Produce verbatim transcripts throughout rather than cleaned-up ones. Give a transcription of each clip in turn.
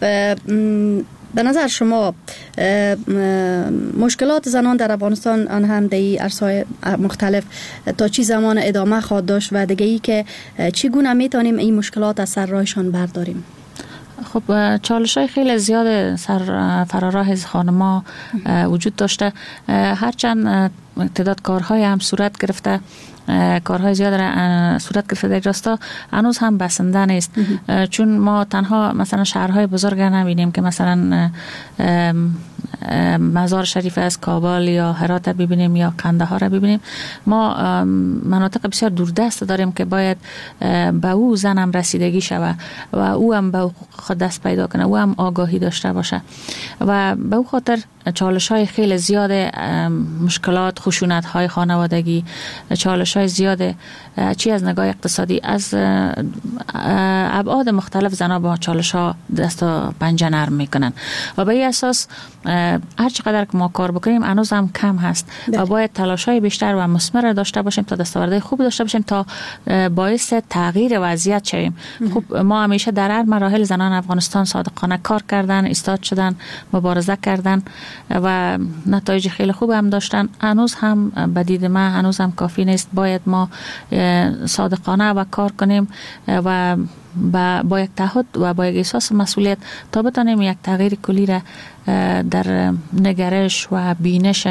به نظر شما مشکلات زنان در افغانستان آن هم در عرصه‌های مختلف تا چی زمان ادامه خواهد داشت و دیگه ای که چگونه میتونیم این مشکلات از سر راهشان برداریم؟ خب چالش‌های خیلی زیاد سر فراراه خانم‌ها وجود داشته، هرچند تعداد کارهای هم صورت گرفته، کارهای زیاد را صورت گرفته در راستا، هنوز هم بسنده نیست. چون ما تنها مثلا شهرهای بزرگ نبینیم که مثلا مزار شریف از کابل یا هرات ببینیم یا قندهار را ببینیم. ما مناطق بسیار دوردست داریم که باید به او زنم رسیدگی شود و او هم به حقوق خود دست پیدا کنه، او هم آگاهی داشته باشه و به او خاطر چالش های خیلی زیاد، مشکلات، خشونت های خانوادگی، چالش های زیاد چی از نگاه اقتصادی، از ابعاد مختلف زنها با چالش ها دست و پنجه نرم میکنن و به این اساس هر چقدر که ما کار بکنیم هنوز هم کم هست و باید تلاش های بیشتر و مثمر داشته باشیم تا دستاوردهای خوب داشته باشیم تا باعث تغییر وضعیت شویم. خب ما همیشه در هر مراحل زنان افغانستان صادقانه کار کردن، ایستاد شدن، مبارزه کردن و نتایج خیلی خوب هم داشتن. هنوز هم به دید من هنوز هم کافی نیست. باید ما صادقانه و کار کنیم و با, با یک تعهد و با یک احساس مسئولیت تا بتانیم یک تغییر کلی را در نگرش و بینش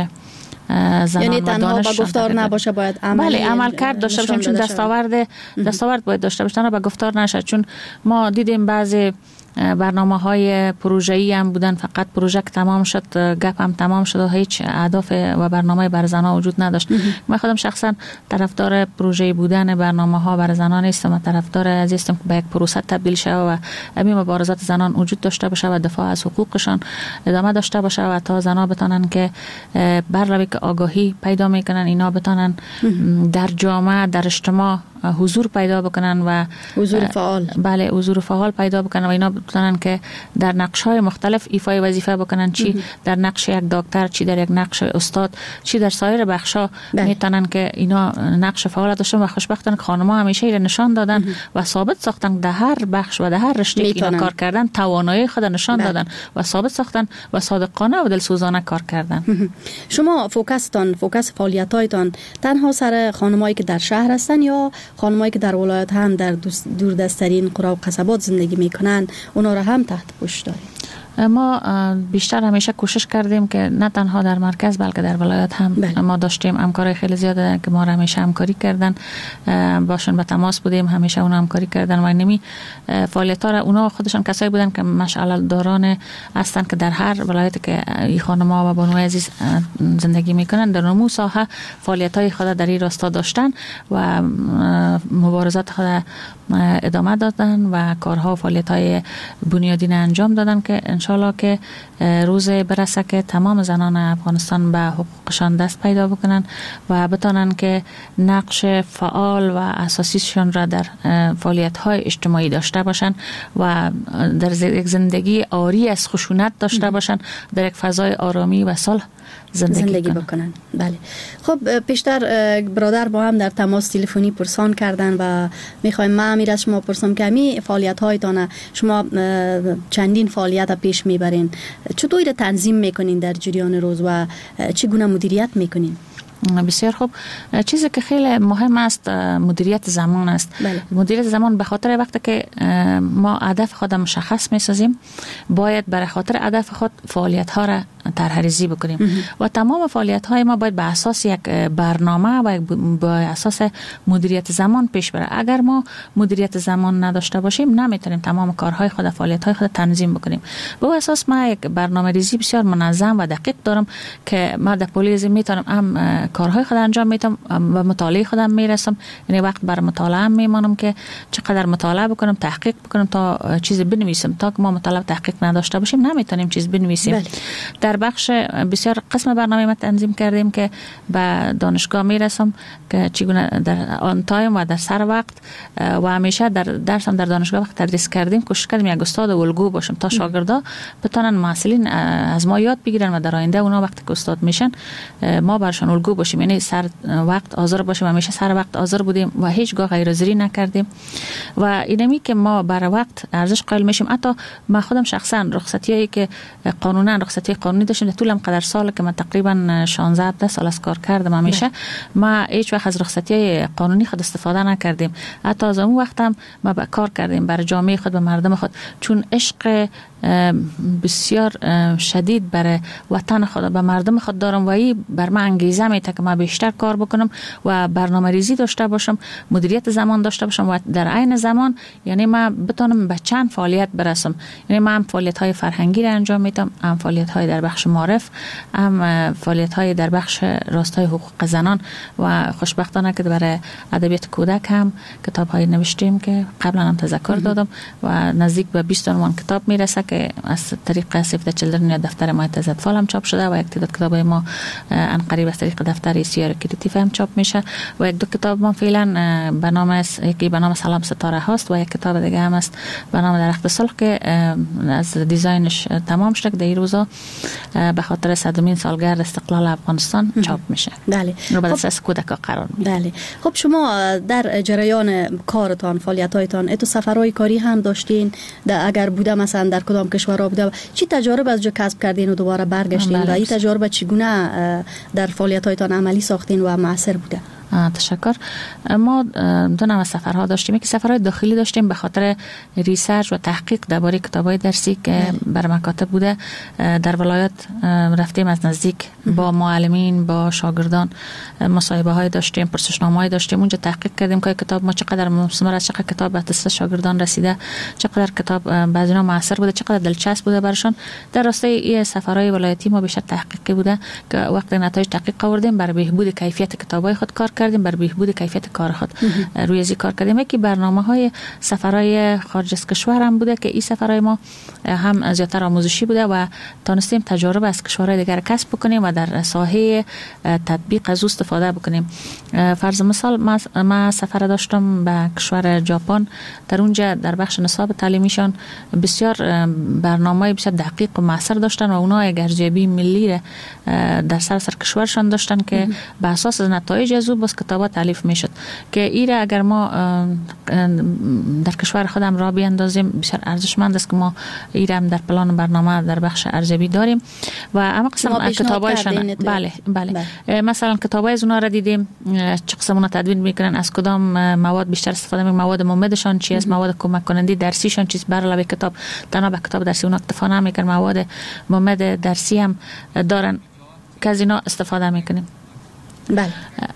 زنان یعنی و تنها با گفتار نباشه، باید عمل بله عمل کرد داشته باشیم. چون دستاورد دستاورد باید داشته باشیم، با گفتار نشه. چون ما دیدیم بعضی برنامه های پروژه‌ای هم بودن، فقط پروژه که تمام شد گپ هم تمام شد و هیچ اهداف و برنامه برای زنان وجود نداشت. من خودم شخصا طرفدار پروژه‌ای بودن برنامه ها برای زنان نیستم، طرفدار از هستم که به یک پروسه تبدیل شه و همین مبارزات زنان وجود داشته باشه و دفاع از حقوقشان ادامه داشته باشه و تا زنان بتونن که برلوی که آگاهی پیدا میکنن، اینا بتونن در جامعه، در اجتماع حضور پیدا بکنن و حضور فعال، بله حضور فعال پیدا بکنن و اینا بتونن که در نقش‌های مختلف ایفای وظیفه بکنن، چی در نقش یک دکتر، چی در یک نقش استاد، چی در سایر بخش‌ها میتونن که اینا نقش فعال داشتن و خوشبختانه خانم‌ها همیشه اینا نشان دادن و ثابت ساختن در هر بخش و در هر رشته که اینا کار کردن توانایی خود نشان بله. دادن و ثابت ساختن و صادقانه و دلسوزانه کار کردن. شما فوکستان فوکس فعالیت‌هایتان تنها سر خانمایی که در شهر هستن یا خانمایی که در ولایت هم در دوردست‌ترین قرى و قصبات زندگی میکنن اونا را هم تحت پوشش داریم؟ ما بیشتر همیشه کوشش کردیم که نه تنها در مرکز بلکه در ولایت هم بله. ما داشتیم همکاری خیلی زیاده که ما را همیشه همکاری کردن، باشون به تماس بودیم، همیشه اونا همکاری کردن و اینمی فعالیت‌ها را اونا خودشان کسایی بودن که مشعل داران هستن که در هر ولایتی که این خانم‌ها و بانوی عزیز زندگی میکنن در نمو ساحه فعالیت‌های خود در این راستا داشتن و مبارزات خود ادامه دادن و کارها و فعالیت‌های بنیادین انجام دادن که انشالله که روز برسه که تمام زنان افغانستان به حقوقشان دست پیدا بکنن و بتانن که نقش فعال و اساسیشون را در فعالیت‌های اجتماعی داشته باشن و در یک زندگی عاری از خشونت داشته باشن، در یک فضای آرامی و صلح زندگی, زندگی بکنن. بله. خب پیشتر برادر با هم در تماس تلفنی پرسان کردن و میخوایم من امیر از شما پرسم که همی فعالیت هایتان شما چندین فعالیت پیش میبرین، چطور تنظیم میکنین در جریان روز و چگونه مدیریت میکنین؟ بسیار خوب. چیزی که خیلی مهم است مدیریت زمان است. بله. مدیریت زمان به خاطر وقتی که ما هدف خود مشخص میسازیم باید برای خاطر هدف خود فعالیت ها را طرح‌ریزی بکنیم و تمام فعالیت های ما باید به اساس یک برنامه و با اساس مدیریت زمان پیش بره. اگر ما مدیریت زمان نداشته باشیم نمیتونیم تمام کارهای خود، فعالیت های خود تنظیم بکنیم. به اساس ما یک برنامه‌ریزی بسیار منظم و دقیق دارم که ما در پلیس میتونم هم کارهای خود انجام میدم و مطالعه خودم میرسم، یعنی وقت بر مطالعه میمانم که چقدر مطالعه بکنم، تحقیق بکنم تا چیز بنویسم. تا که ما مطالعه تحقیق نداشته باشیم نمیتونیم چیز بنویسیم. بله. در در بخش بسیار قسم برنامه ما تنظیم کردیم که به دانشگاه میرسم که چگونه در آن تایم و در سر وقت و همیشه در درسم در دانشگاه وقت تدریس کردیم کوشش کردیم یک استاد الگو باشم تا شاگردا بتونن محصلین از ما یاد بگیرن و در آینده اونا وقتی که استاد میشن ما برشان الگو باشیم. یعنی سر وقت حاضر باشیم، همیشه سر وقت حاضر بودیم و هیچگاه غیرحاضری نکردیم و اینمی که ما بر وقت ارزش قائل میشیم. حتی ما خودم شخصا رخصتیایی که قانونا رخصتی قانونی داشتم در طولم قدر سال که من تقریبا شانزده هفده سال از کار کردم همیشه ما هیچ وقت از رخصتی قانونی خود استفاده نکردیم. حتی از اون وقت هم ما با کار کردیم برای جامعه خود، به مردم خود، چون عشق بسیار شدید برای وطن خود به مردم خود دارم و این بر من انگیزه میده که ما بیشتر کار بکنم و برنامه ریزی داشته باشم، مدیریت زمان داشته باشم و در عین زمان یعنی ما بتونم به چند فعالیت برسم. یعنی ما هم فعالیت های فرهنگی را انجام میدم، هم فعالیت های در بخش معرف، هم فعالیت های در بخش راستای حقوق زنان و خوشبختانه که برای ادبیات کودک هم کتاب های نوشتیم که قبلا هم تذکر دادم و نزدیک به بیست عنوان کتاب میرسه که از طریق سیف د چیلدرن یا دفتر ما تزد فال هم چاپ شده و یک تعداد کتاب ما ان قریب از طریق دفتر سیار کریتیو هم چاپ میشه و یک دو کتاب ما فعلا به نام یکی به نام سلام ستاره هست و یک کتاب دیگه هم است به نام درخت صلح که از دیزاینش تمام شده در این روزا به خاطر صدمین سالگرد استقلال افغانستان چاپ میشه. بله. رو به دست کودکا قرار میده. بله. خب شما در جریان کارتان فعالیت‌هایتان اتو سفرهای کاری هم داشتین اگر بوده مثلا در کدام کشورها بوده چی تجارب از جا کسب کردین و دوباره برگشتین و این تجارب چگونه در فعالیت‌هایتان عملی ساختین و موثر بوده؟ تشکر. ما دو نوع سفرها داشتیم. یکی سفرهای داخلی داشتیم به خاطر ریسرچ و تحقیق درباره کتاب‌های درسی که بر مکاتب بوده. در ولایت رفتیم از نزدیک با معلمین، با شاگردان مصاحبه‌های داشتیم، پرسشنامه‌های داشتیم. اونجا تحقیق کردیم که کتاب ما چقدر مثمر است، چقدر کتاب به دست شاگردان رسیده، چقدر کتاب بعضی‌ها موثر بوده، چقدر دلچسب بوده برشان. در راستای این سفرهای ولایتی ما بیشتر تحقیقی بوده که وقتی نتایج تحقیق آوردیم بر بهبود کیفیت کتاب‌های خود کار کردیم، بر بهبود کیفیت کار خود روی ازی کار کردیم. یکی برنامه‌های سفرهای خارج از کشور هم بوده که این سفرهای ما هم زیاتر آموزشی بوده و تونستیم تجارب از کشورهای دیگر کسب بکنیم و در ساحه تطبیق از استفاده بکنیم. فرض مثال ما, ما سفر داشتم به کشور ژاپن. در اونجا در بخش نصاب تعلیمیشان بسیار برنامه‌های بسیار دقیق و موثر داشتن و اونا یک ارزیابی ملی در سراسر کشورشان داشتن که به اساس نتایج از بس کتابا تالیف میشد که ایره اگر ما در کشور خودم را بیاندازیم بسیار ارزشمند است که ما ایره هم در پلان برنامه در بخش ارزیابی داریم و اما قسم کتابایشان بله بله, بله. مثلا کتابای از اونها را دیدیم چه قسمونا تدوین میکنن، از کدام مواد بیشتر استفاده میکنن، مواد ممدشان چی است، مواد کمک کننده درسیشان چیست. بر علاوه کتاب تنها به کتاب درسی اونها اکتفا نمیکنن، مواد ممد درسی هم دارن که از اینا استفاده میکنیم. بله.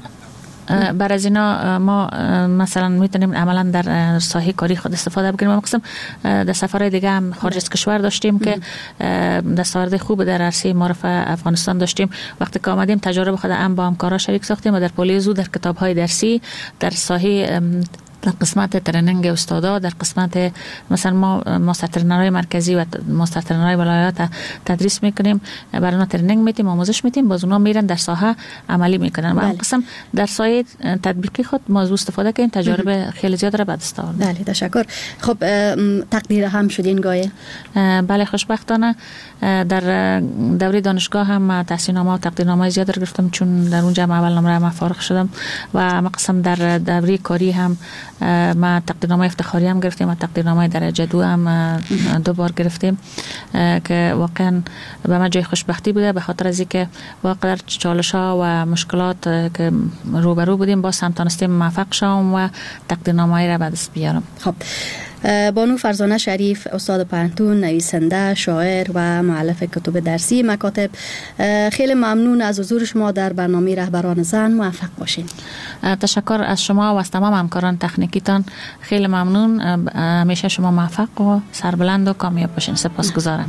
بر از اینا ما مثلا میتونیم عملا در ساحه کاری خود استفاده بکنیم. ما قسم در سفرهای دیگه هم خارج از کشور داشتیم که دستاورد خوب در عرصه معرف افغانستان داشتیم. وقتی که آمدیم تجارب خود هم با همکارا شریک ساختیم و در پولیزو در کتاب‌های درسی در ساحه در قسمت ترنینگ استادا، در قسمت مثلا ما ماسترترنرهای مرکزی و ماسترترنرهای ولایات تدریس میکنیم، برای اونا ترنینگ میدیم، آموزش میدیم، باز اونا میرن در ساحه عملی میکنن و این قسم در ساحه تطبیقی خود موضوع استفاده کنیم. تجارب خیلی زیاد را به دست آوردیم. بله تشکر. خب تقدیر هم شدین گاهی؟ بله خوشبختانه در دوره دانشگاه هم تحصیلنامه و تقدیرنامه زیاد گرفتم چون در اونجا اول نمره ما فارغ شدم و ما قسم در دوره کاری هم ما تقدیرنامه افتخاری هم گرفتیم و تقدیرنامه درجه دو هم دو بار گرفتیم که واقعا به من جای خوشبختی بوده به خاطر از اینکه واقعا چالش ها و مشکلات که روبرو بودیم باز هم تونستیم موفق شوم و تقدیرنامه را به دست بیارم. خب بانو فرزانه شریف، استاد پانتون، نویسنده، شاعر و مؤلف کتب درسی مکاتب، خیلی ممنون از حضور شما در برنامه رهبران زن. موفق باشین. تشکر از شما و از تمام همکاران تکنیکیتان. خیلی ممنون. همیشه شما موفق و سربلند و کامیاب باشین. سپاسگزارم.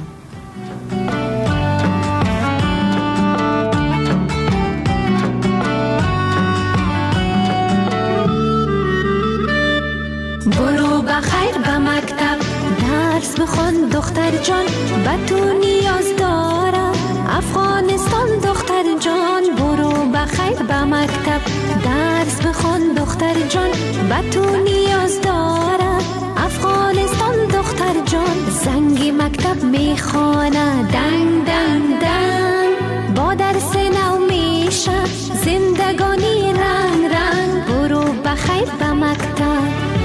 برو بخیر به مکتب درس بخون دختر جان، به تو نیاز دارم مکتب درس بخوان دختر جان، به تو نیاز داره افغانستان دختر جان. زنگ مکتب میخوانه دنگ دنگ دنگ، با درس نو میشه زندگانی رنگ رنگ. برو بخیر به مکتب.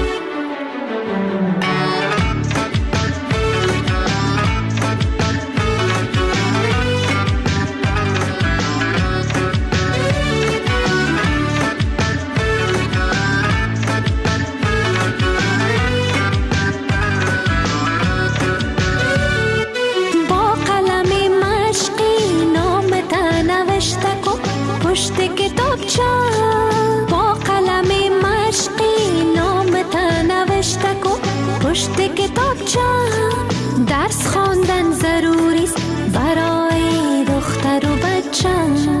پشت کتابچه با قلم مشقی نامت نوشته کن. پشت کتابچه درس خواندن ضروری است برای دختر و بچه.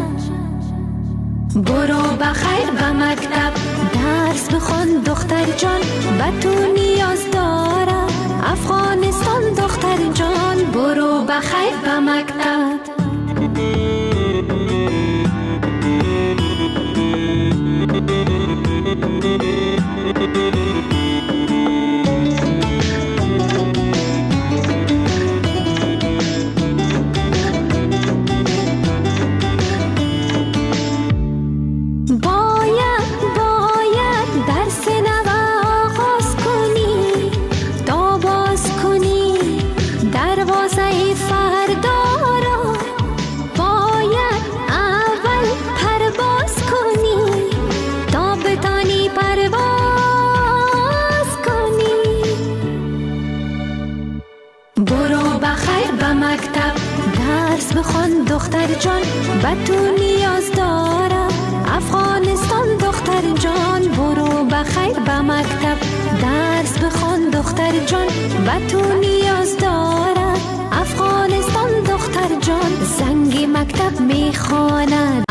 برو بخیر به مکتب درس بخوان دختر جان، به تو نیاز داره افغانستان دختر جان. برو بخیر به مکتب. بخوان دختر جان، به تو نیاز داره افغانستان دختر جان. برو بخیر به مکتب درس بخوان دختر جان، به تو نیاز داره افغانستان دختر جان. زنگ مکتب میخوانه